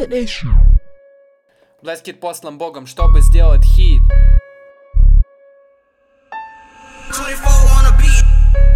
Combination. Блэскит послан Богом, чтобы сделать хит. 24 on a beat.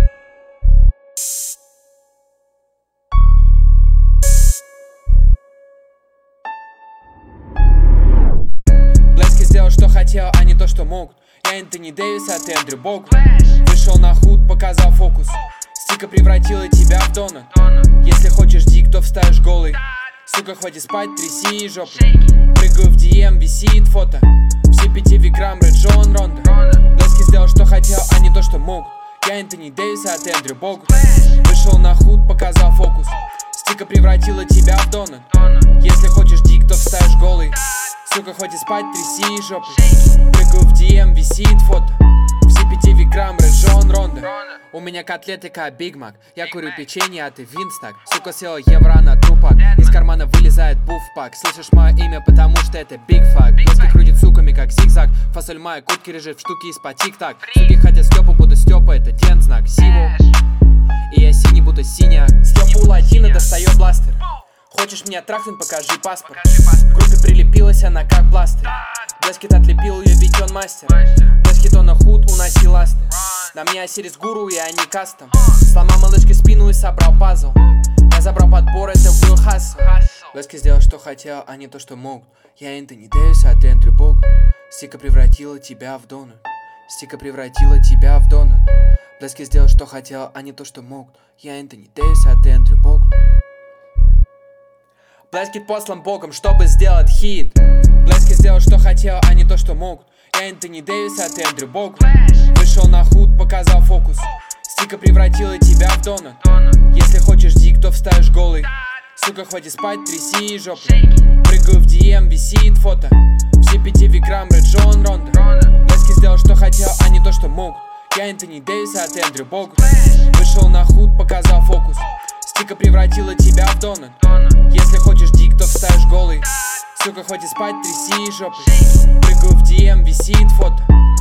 Блэски сделал, что хотел, а не то, что мог. Я Энтони Дэвис, а ты Эндрю Бог. Вышел на худ, показал фокус. Стика превратила тебя в донат. Если хочешь дик, то вставишь голый. Сука, хватит спать, тряси жопу. Прыгаю в DM, висит фото. Все 5 виграмм, Ред Джон Рондо. Блэски сделал, что хотел, а не то, что мог. Я Энтони Дэвис, а ты Эндрю Бог. Вышел на худ, показал фокус. Стика превратила тебя в донат. Если хочешь дик, то вставишь голый. Сука, хватит спать, тряси жопу. Прыгаю в DM, висит фото. Все 5 виграмм, Ред Джон Рондо. У меня котлеты как Биг Мак. Я курю печенье, а ты винстак. Сука, съела евро на трупак. Из кармана вылезает буфпак. Слышишь мое имя, потому что это биг фак. Блэски крутит суками, как зигзаг. Фасоль моей куртки лежит в штуке из-под тик-так. Суки хотят Степу, буду Степа, это ден знак. Сиву. И я синий, будто синяк. Степа у латина, достает бластер. Хочешь меня трахнуть, покажи паспорт. В группе прилепилась она как пластырь. Блэскит отлепил ее, ведь он мастер. Блэскит он на худ, уноси ласты. На мне Осирис Гуру, и они кастом. Сломал малышке спину и собрал пазл. Я забрал подбор, это был хассл. Блэски сделал, что хотел, а не то, что мог. Я Энтони Дэвис, а ты Эндрю Бог. Стика превратила тебя в донат. Стика превратила тебя в донат. Блэски сделал, что хотел, а не то, что мог. Я Энтони Дэвис, а ты Эндрю Бог. Блэскит послан Богом, чтобы сделать хит. Блэски сделал, что хотел, а не то, что мог. Я Энтони Дэвис, а ты Эндрю Бог. Вышел на худ, показал фокус. Стика превратила тебя в донат. Если хочешь дик, то вставишь голый. Сука, хватит спать, тряси жопу. Прыгаю в DM, висит фото. Все 5 виграмм, Ред Джон Рондо. Блэски сделал, что хотел, а не то, что мог. Я Энтони Дэвис, а ты Эндрю Бог. Вышел на худ, показал фокус. Стика превратила тебя в донат. Если хочешь дик, то вставишь голый. Сука, хватит спать, тряси жопой. Прыгаю в DM, висит фото.